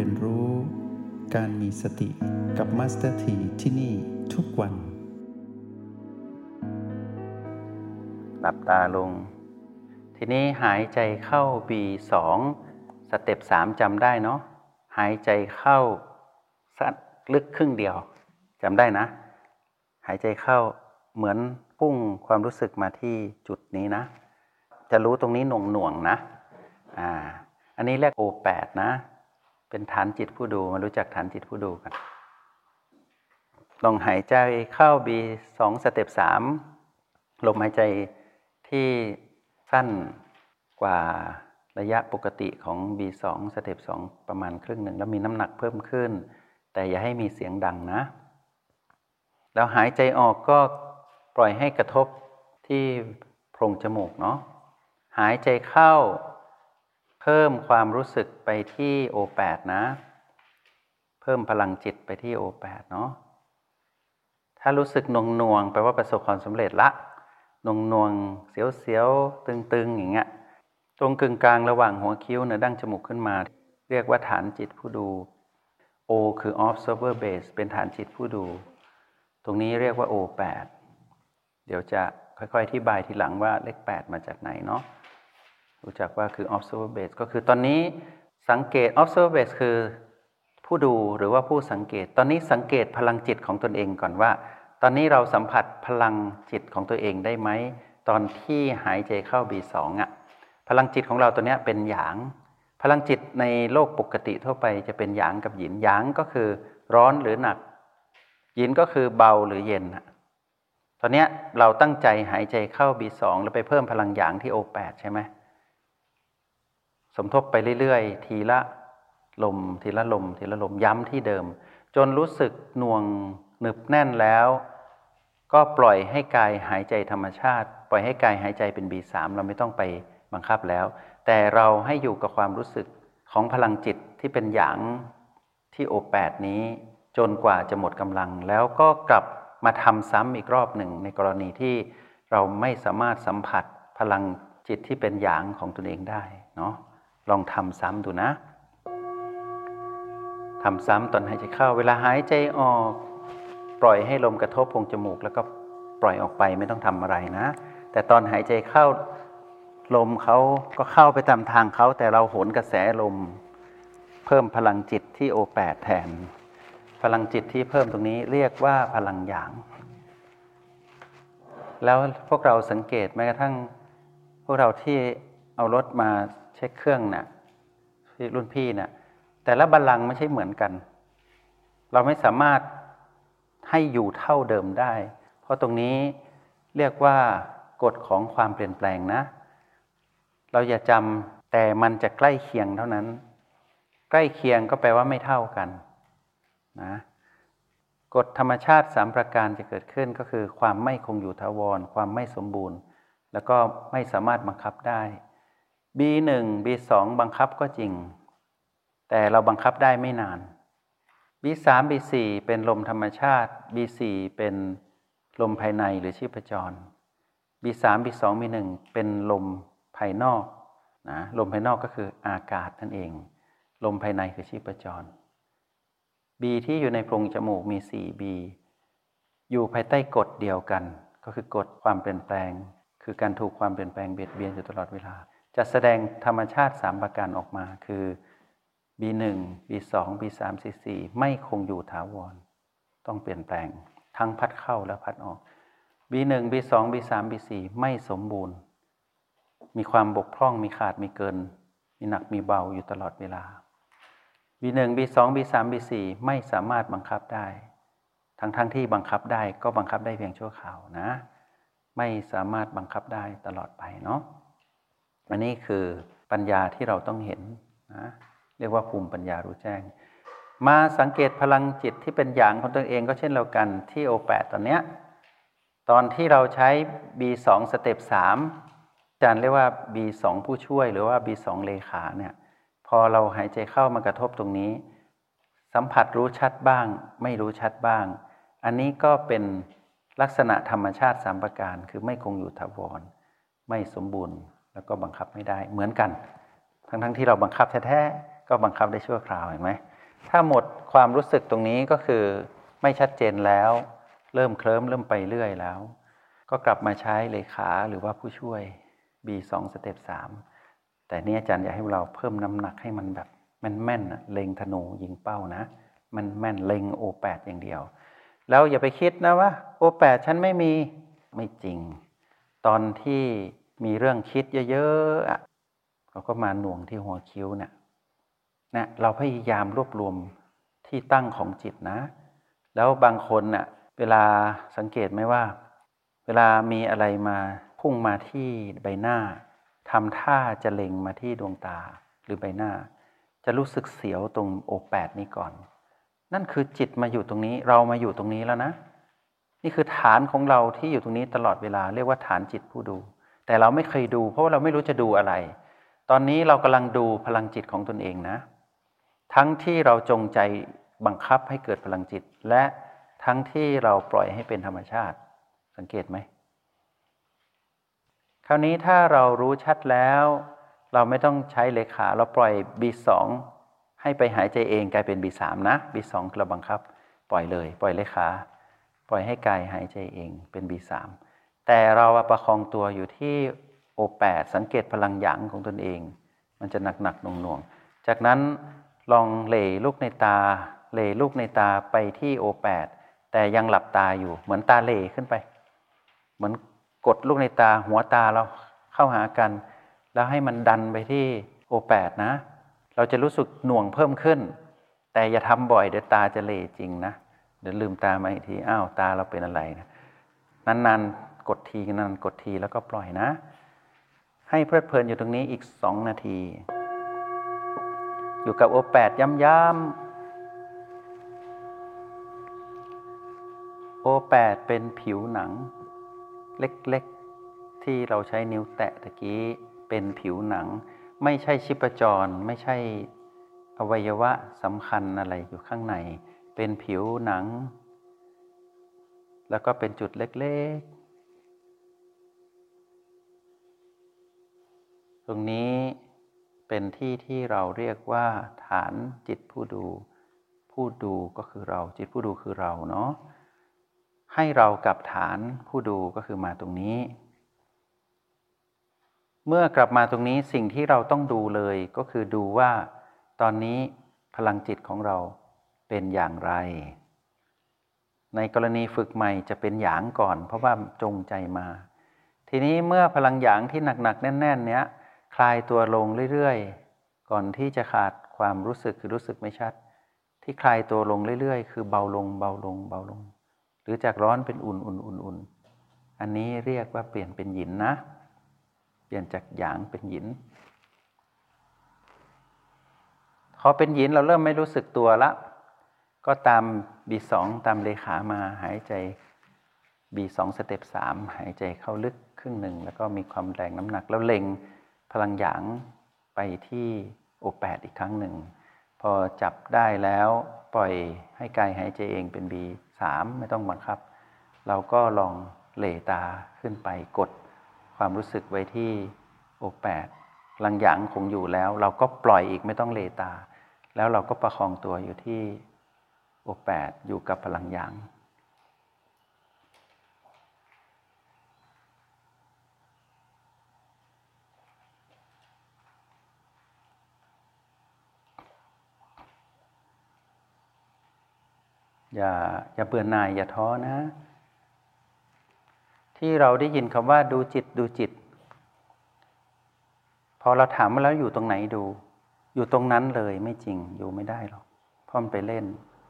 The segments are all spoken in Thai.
นรู้การมีสติกับมาสเตอร์ทีที่นี่ทุกวันหลับตาลงทีนี้หายใจเข้า B2 สเต็ป3จำได้เนาะหายใจเข้าสั้นลึกครึ่งเดียวจำได้นะหายใจเข้าเหมือนพุ่งความรู้สึกมาที่จุดนี้นะจะรู้ตรงนี้หน่วงๆนะอันนี้เรียก O8 นะเป็นฐานจิตผู้ดูมารู้จักฐานจิตผู้ดูกันลองหายใจเข้า B2 สเต็ป3ลมหายใจที่สั้นกว่าระยะปกติของ B2 สเต็ป2ประมาณครึ่งหนึ่งแล้วมีน้ำหนักเพิ่มขึ้นแต่อย่าให้มีเสียงดังนะแล้วหายใจออกก็ปล่อยให้กระทบที่โพรงจมูกเนาะหายใจเข้าเพิ่มความรู้สึกไปที่ O8 นะเพิ่มพลังจิตไปที่ O8 เนาะถ้ารู้สึกหน่วงๆแปลว่าประสบความสำเร็จละหน่วงๆเสียวๆตึงๆอย่างเงี้ยตรงกึ่งกลางระหว่างหัวคิ้วเหนือดั้งจมูกขึ้นมาเรียกว่าฐานจิตผู้ดู O คือ observer base เป็นฐานจิตผู้ดูตรงนี้เรียกว่า O8 เดี๋ยวจะค่อยๆอธิบายทีหลังว่าเลข8มาจากไหนเนาะรู้จักว่าคือ observer base ก็คือตอนนี้สังเกต observer base คือผู้ดูหรือว่าผู้สังเกตตอนนี้สังเกตพลังจิตของตนเองก่อนว่าตอนนี้เราสัมผัสพลังจิตของตัวเองได้ไหมตอนที่หายใจเข้า B2 พลังจิตของเราตัวนี้เป็นหยางพลังจิตในโลกปกติทั่วไปจะเป็นหยางกับหยินหยางก็คือร้อนหรือหนักหยินก็คือเบาหรือเย็นตอนนี้เราตั้งใจหายใจเข้า B2 แล้วไปเพิ่มพลังหยางที่ O8 ใช่ไหมสมทบไปเรื่อยๆทีละลมทีละลมทีละลมย้ำที่เดิมจนรู้สึกหน่วงหนึบแน่นแล้วก็ปล่อยให้กายหายใจธรรมชาติปล่อยให้กายหายใจเป็น B3 เราไม่ต้องไปบังคับแล้วแต่เราให้อยู่กับความรู้สึกของพลังจิตที่เป็นหยางที่ O8 นี้จนกว่าจะหมดกำลังแล้วก็กลับมาทำซ้ำอีกรอบหนึ่งในกรณีที่เราไม่สามารถสัมผัสพลังจิตที่เป็นหยางของตนเองได้เนาะลองทำซ้ำดูนะทำซ้ำตอนหายใจเข้าเวลาหายใจออกปล่อยให้ลมกระทบโพรงจมูกแล้วก็ปล่อยออกไปไม่ต้องทำอะไรนะแต่ตอนหายใจเข้าลมเขาก็เข้าไปตามทางเขาแต่เราโหนกระแสลมเพิ่มพลังจิตที่ O8 แทนพลังจิตที่เพิ่มตรงนี้เรียกว่าพลังหยางแล้วพวกเราสังเกตแม้กระทั่งพวกเราที่เอารถมาเช็คเครื่องที่รุ่นพี่แต่ละบัลลังก์ไม่ใช่เหมือนกันเราไม่สามารถให้อยู่เท่าเดิมได้เพราะตรงนี้เรียกว่ากฎของความเปลี่ยนแปลงนะเราอย่าจำแต่มันจะใกล้เคียงเท่านั้นใกล้เคียงก็แปลว่าไม่เท่ากันนะกฎธรรมชาติ3ประการจะเกิดขึ้นก็คือความไม่คงอยู่ถาวรความไม่สมบูรณ์แล้วก็ไม่สามารถบังคับได้ B1 B2 บังคับก็จริงแต่เราบังคับได้ไม่นาน B3 B4 เป็นลมธรรมชาติ B4 เป็นลมภายในหรือชีพจร B3 B2 B1 เป็นลมภายนอกนะลมภายนอกก็คืออากาศนั่นเองลมภายในคือชีพจร B ที่อยู่ในโพรงจมูกมี 4B อยู่ภายใต้กฎเดียวกันก็คือกฎความเปลี่ยนแปลงคือการถูกความเปลี่ยนแปลงเบียดเบียนอยู่ตลอดเวลาจะแสดงธรรมชาติ3ประการออกมาคือ B1 B2 B3 C4 ไม่คงอยู่ถาวรต้องเปลี่ยนแปลงทั้งพัดเข้าและพัดออก B1 B2 B3 B4 ไม่สมบูรณ์มีความบกพร่องมีขาดมีเกินมีหนักมีเบาอยู่ตลอดเวลา B1 B2 B3 B4 ไม่สามารถบังคับได้ทั้งที่บังคับได้ก็บังคับได้เพียงชั่วคราวนะไม่สามารถบังคับได้ตลอดไปเนาะอันนี้คือปัญญาที่เราต้องเห็นนะเรียกว่าภูมิปัญญารู้แจ้งมาสังเกตพลังจิตที่เป็นหยางของตัวเองก็เช่นเดียวกันที่ O8 ตอนเนี้ยตอนที่เราใช้ B2 สเต็ป3อาจารย์เรียกว่า B2 ผู้ช่วยหรือว่า B2 เลขาพอเราหายใจเข้ามากระทบตรงนี้สัมผัสรู้ชัดบ้างไม่รู้ชัดบ้างอันนี้ก็เป็นลักษณะธรรมชาติ3ประการคือไม่คงอยู่ถาวรไม่สมบูรณ์แล้วก็บังคับไม่ได้เหมือนกันทั้งที่เราบังคับแท้ๆก็บังคับได้ชั่วคราวเห็นไหมถ้าหมดความรู้สึกตรงนี้ก็คือไม่ชัดเจนแล้วเริ่มเคลิ้มเริ่มไปเรื่อยแล้วก็กลับมาใช้เลขาหรือว่าผู้ช่วย B2 สเต็ป3แต่นี่อาจารย์อยากให้เราเพิ่มน้ำหนักให้มันแบบแม่นๆเล็งธนูยิงเป้านะมันแม่นเล็ง O8 อย่างเดียวแล้วอย่าไปคิดนะว่า O8 ฉันไม่จริงตอนที่มีเรื่องคิดเยอะๆเราก็มาหน่วงที่หัวคิ้วเนี่ยเราพยายามรวบรวมที่ตั้งของจิตนะแล้วบางคนน่ะเวลาสังเกตไหมว่าเวลามีอะไรมาพุ่งมาที่ใบหน้าทำท่าจะเล็งมาที่ดวงตาหรือใบหน้าจะรู้สึกเสียวตรงO8นี้ก่อนนั่นคือจิตมาอยู่ตรงนี้เรามาอยู่ตรงนี้แล้วนะนี่คือฐานของเราที่อยู่ตรงนี้ตลอดเวลาเรียกว่าฐานจิตผู้ดูแต่เราไม่เคยดูเพราะว่าเราไม่รู้จะดูอะไรตอนนี้เรากำลังดูพลังจิตของตนเองนะทั้งที่เราจงใจบังคับให้เกิดพลังจิตและทั้งที่เราปล่อยให้เป็นธรรมชาติสังเกตไหมคราวนี้ถ้าเรารู้ชัดแล้วเราไม่ต้องใช้เลขาเราปล่อย B2 ให้ไปหายใจเองกลายเป็น B3 นะ B2 เราบังคับปล่อยเลยปล่อยเลขาปล่อยให้กายหายใจเองเป็น B3 แต่เราประคองตัวอยู่ที่ O8 สังเกตพลังหยางของตนเองมันจะหนักๆหน่วงๆจากนั้นลองเหล่ลูกในตาเหล่ลูกในตาไปที่ O8 แต่ยังหลับตาอยู่เหมือนตาเหล่ขึ้นไปเหมือนกดลูกในตาหัวตาเราเข้าหากันแล้วให้มันดันไปที่ O8 นะเราจะรู้สึกหน่วงเพิ่มขึ้นแต่อย่าทำบ่อยเดี๋ยวตาจะเหล่จริงนะเดี๋ยวลืมตามาอีกทีอ้าวตาเราเป็นอะไรนะนานๆกดทีนานกดทีแล้วก็ปล่อยนะให้เพลิดเพลินอยู่ตรงนี้อีก2 นาทีอยู่กับ O8 ย้ำ O8 เป็นผิวหนังเล็กๆที่เราใช้นิ้วแตะตะกี้เป็นผิวหนังไม่ใช่ชีพจรไม่ใช่อวัยวะสำคัญอะไรอยู่ข้างในเป็นผิวหนังแล้วก็เป็นจุดเล็กๆตรงนี้เป็นที่ที่เราเรียกว่าฐานจิตผู้ดูผู้ดูก็คือเราจิตผู้ดูคือเราเนาะให้เรากับฐานผู้ดูก็คือมาตรงนี้เมื่อกลับมาตรงนี้สิ่งที่เราต้องดูเลยก็คือดูว่าตอนนี้พลังจิตของเราเป็นอย่างไรในกรณีฝึกใหม่จะเป็นหยางก่อนเพราะว่าจงใจมาทีนี้เมื่อพลังหยางที่หนักๆแน่นๆเนี้ยคลายตัวลงเรื่อยๆก่อนที่จะขาดความรู้สึกคือรู้สึกไม่ชัดที่คลายตัวลงเรื่อยๆคือเบาลงเบาลงเบาลงหรือจากร้อนเป็นอุ่นอุ่นอุ่นอุ่นอันนี้เรียกว่าเปลี่ยนเป็นหยินนะเปลี่ยนจากหยางเป็นหยินพอเป็นหยินเราเริ่มไม่รู้สึกตัวละก็ตาม B2 ตามเลขามาหายใจ B2 สเต็ป3หายใจเข้าลึกครึ่งหนึ่งแล้วก็มีความแรงน้ำหนักแล้วเล็งพลังหยางไปที่ O8 อีกครั้งหนึ่งพอจับได้แล้วปล่อยให้กายหายใจเองเป็น B3 ไม่ต้องบังคับเราก็ลองเหล่ตาขึ้นไปกดความรู้สึกไว้ที่ O8 พลังหยางคงอยู่แล้วเราก็ปล่อยอีกไม่ต้องเหล่ตาแล้วเราก็ประคองตัวอยู่ที่O8 อยู่กับพลังหยางอย่าเบื่อหน่ายอย่าท้อนะที่เราได้ยินคำว่าดูจิตดูจิตพอเราถามว่าแล้วอยู่ตรงไหนดูอยู่ตรงนั้นเลยไม่จริงอยู่ไม่ได้หรอกเพราะมันไปเล่น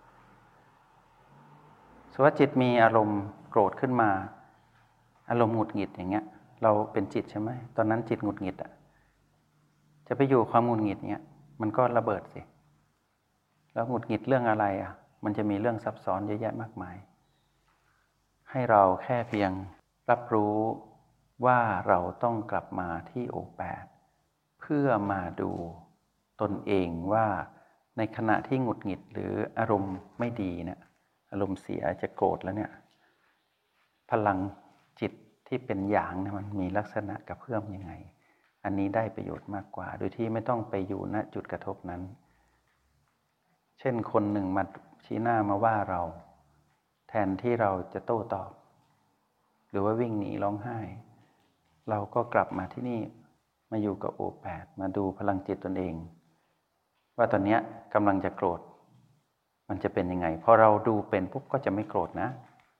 สมมุติว่าจิตมีอารมณ์โกรธขึ้นมาอารมณ์หงุดหงิดอย่างเงี้ยเราเป็นจิตใช่ไหมตอนนั้นจิตหงุดหงิดจะไปอยู่ความหงุดหงิดเงี้ยมันก็ระเบิดสิแล้วหงุดหงิดเรื่องอะไรมันจะมีเรื่องซับซ้อนเยอะแยะมากมายให้เราแค่เพียงรับรู้ว่าเราต้องกลับมาที่O8เพื่อมาดูตนเองว่าในขณะที่หงุดหงิดหรืออารมณ์ไม่ดีเนี่ยอารมณ์เสียจะโกรธแล้วเนี่ยพลังจิตที่เป็นหยางมันมีลักษณะกระเพื่อมยังไงอันนี้ได้ประโยชน์มากกว่าโดยที่ไม่ต้องไปอยู่ณจุดกระทบนั้นเช่นคนหนึ่งมาชี้หน้ามาว่าเราแทนที่เราจะโต้ตอบหรือว่าวิ่งหนีร้องไห้เราก็กลับมาที่นี่มาอยู่กับO8มาดูพลังจิตตนเองว่าตอนนี้กำลังจะโกรธมันจะเป็นยังไงพอเราดูเป็นปุ๊บก็จะไม่โกรธนะ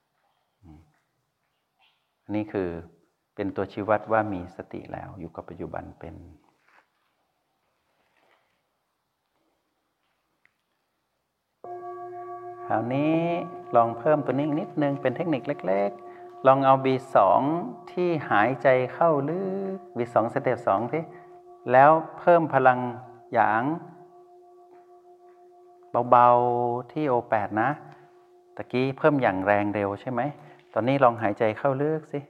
อันนี้คือเป็นตัวชี้วัดว่ามีสติแล้วอยู่กับปัจจุบันเป็นคราวนี้ลองเพิ่มตัวนี้นิดนึงเป็นเทคนิคเล็กๆลองเอา B2 ที่หายใจเข้าลึก B2 สเต็ป2ที่แล้วเพิ่มพลังหยางเบาๆที่ O8 นะตะกี้เพิ่มอย่างแรงเร็วใช่ไหมตอนนี้ลองหายใจเข้าลึกสิ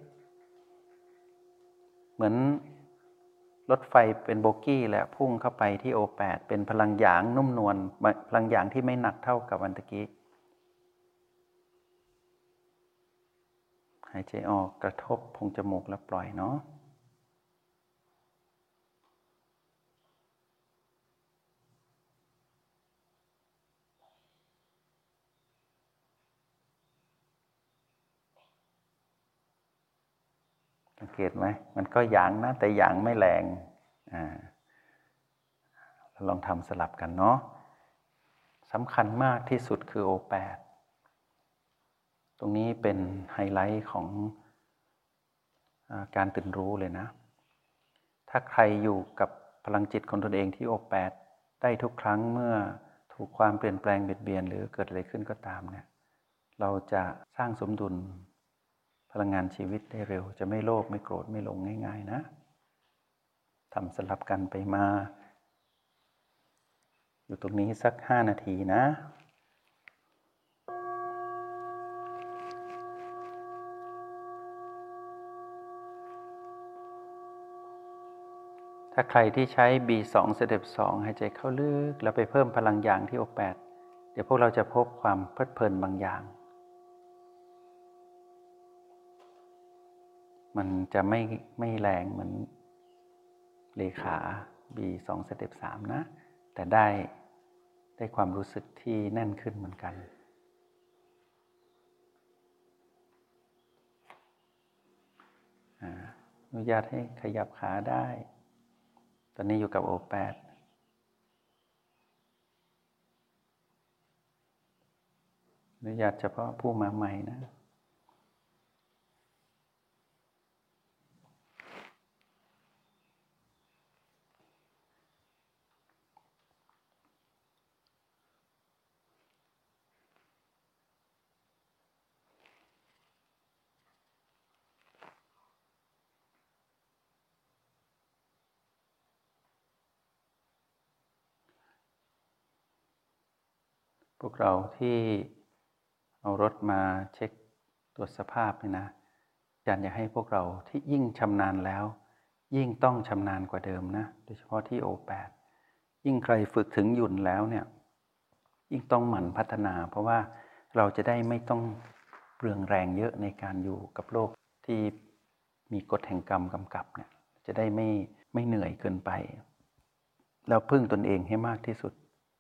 เหมือนรถไฟเป็นโบกี้แหละพุ่งเข้าไปที่ O8 เป็นพลังหยางนุ่มนวลพลังหยางที่ไม่หนักเท่ากับวันตะกี้หายใจออกกระทบโพรงจมูกแล้วปล่อยเนาะสังเกตไหมมันก็หยางนะแต่หยางไม่แรงลองทำสลับกันเนาะสำคัญมากที่สุดคือ O8 ตรงนี้เป็นไฮไลท์ของการตื่นรู้เลยนะถ้าใครอยู่กับพลังจิตของตนเองที่O8ได้ทุกครั้งเมื่อถูกความเปลี่ยนแปลงเบียดเบียนหรือเกิดอะไรขึ้นก็ตามเนี่ยเราจะสร้างสมดุลพลังงานชีวิตได้เร็วจะไม่โลภไม่โกรธไม่หลงง่ายๆนะทำสลับกันไปมาอยู่ตรงนี้สัก5 นาทีนะถ้าใครที่ใช้ B2 สเต็ป2หายใจเข้าลึกแล้วไปเพิ่มพลังหยางที่ O8เดี๋ยวพวกเราจะพบความเพลิดเพลินบางอย่างมันจะไม่แรงเหมือนเลขา B2 สเต็ป3นะแต่ได้ความรู้สึกที่แน่นขึ้นเหมือนกันอนุญาตให้ขยับขาได้ตอนนี้อยู่กับO8อนุญาตเฉพาะผู้มาใหม่นะพวกเราที่เอารถมาเช็คตรวจสภาพนี่นะอาจารย์อยากให้พวกเราที่ยิ่งชำนาญแล้วยิ่งต้องชำนาญกว่าเดิมนะโดยเฉพาะที่O8ยิ่งใครฝึกถึงหยุ่นแล้วเนี่ยยิ่งต้องหมั่นพัฒนาเพราะว่าเราจะได้ไม่ต้องเปลืองแรงเยอะในการอยู่กับโลกที่มีกฎแห่งกรรมกำกับเนี่ยจะได้ไม่เหนื่อยเกินไปแล้วพึ่งตนเองให้มากที่สุด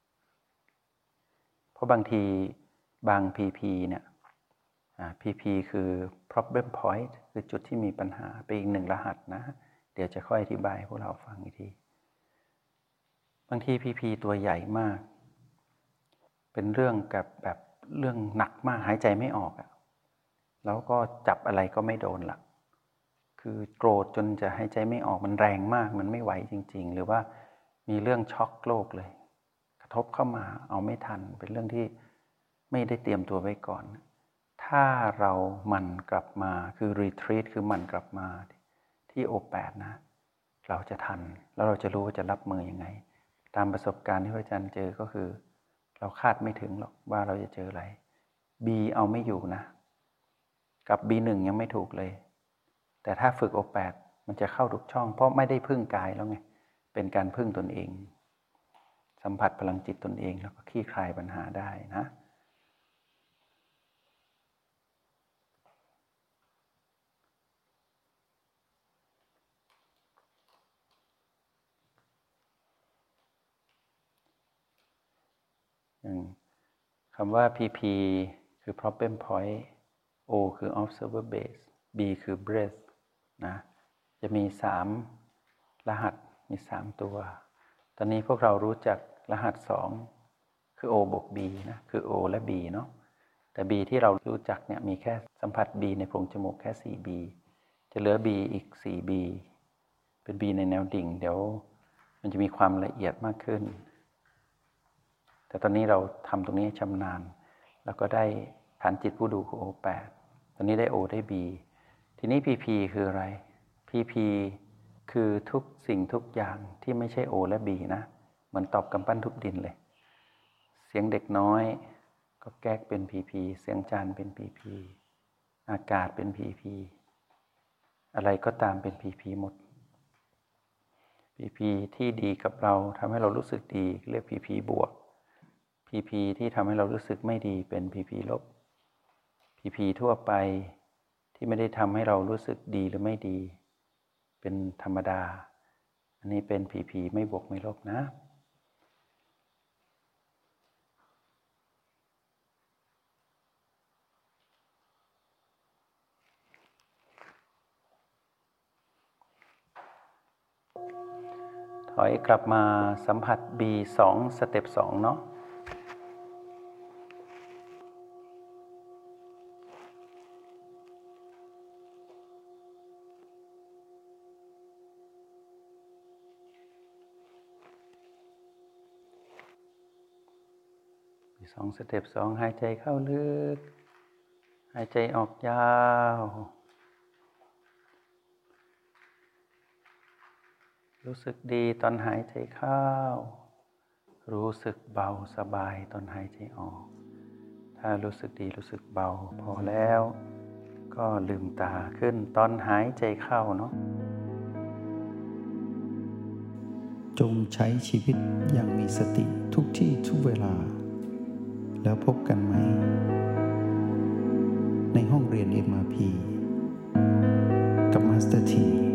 เพราะบางทีบาง PP เนี่ยPP คือ problem point คือจุดที่มีปัญหาไปอีก1 รหัสนะเดี๋ยวจะค่อยอธิบายให้พวกเราฟังอีกทีบางที PP ตัวใหญ่มากเป็นเรื่องกับแบบเรื่องหนักมากหายใจไม่ออกแล้วก็จับอะไรก็ไม่โดนละคือโกรธจนจะหายใจไม่ออกมันแรงมากมันไม่ไหวจริงๆหรือว่ามีเรื่องช็อกโลกเลยกระทบเข้ามาเอาไม่ทันเป็นเรื่องที่ไม่ได้เตรียมตัวไว้ก่อนถ้าเราหมั่นกลับมาคือ retreat คือหมั่นกลับมาที่O8นะเราจะทันแล้วเราจะรู้ว่าจะรับมือยังไงตามประสบการณ์ที่พระอาจารย์เจอก็คือเราคาดไม่ถึงหรอกว่าเราจะเจออะไร B เอาไม่อยู่นะกับ B1 ยังไม่ถูกเลยแต่ถ้าฝึกO8มันจะเข้าทุกช่องเพราะไม่ได้พึ่งกายแล้วไงเป็นการพึ่งตนเองสัมผัสพลังจิตตนเองแล้วก็คลี่คลายปัญหาได้นะอย่างคำว่า PP คือ problem point O คือ observer base B คือ breadth นะจะมี3รหัสมี3ตัวตอนนี้พวกเรารู้จักรหัส2คือ O บวก B นะคือ O และ B เนาะแต่ B ที่เรารู้จักเนี่ยมีแค่สัมผัส B ในโพรงจมูกแค่ 4B จะเหลือ B อีก 4B เป็น B ในแนวดิ่งเดี๋ยวมันจะมีความละเอียดมากขึ้นแต่ตอนนี้เราทำตรงนี้ชำนาญแล้วก็ได้ฐานจิตผู้ดูคือ O8 ตอนนี้ได้ O ได้ B ทีนี้ PP คืออะไร PP คือทุกสิ่งทุกอย่างที่ไม่ใช่ O และ B นะเหมือนตอบกำปั้นทุบดินเลยเสียงเด็กน้อยก็แก๊กเป็น PP เสียงจานเป็น PP อากาศเป็น PP อะไรก็ตามเป็น PP หมด PP ที่ดีกับเราทำให้เรารู้สึกดีเรียก PP บวก PP ที่ทำให้เรารู้สึกไม่ดีเป็น PP ลบ PP ทั่วไปที่ไม่ได้ทำให้เรารู้สึกดีหรือไม่ดีเป็นธรรมดาอันนี้เป็น PP ไม่บวกไม่ลบนะถอยกลับมาสัมผัส B2 สเต็ป2เนาะ2สเต็ป2หายใจเข้าลึกหายใจออกยาวรู้สึกดีตอนหายใจเข้ารู้สึกเบาสบายตอนหายใจออกถ้ารู้สึกดีรู้สึกเบาพอแล้วก็ลืมตาขึ้นตอนหายใจเข้าเนาะจงใช้ชีวิตอย่างมีสติทุกที่ทุกเวลาแล้วพบกันไหมในห้องเรียน MRP กับมาสเตอร์ที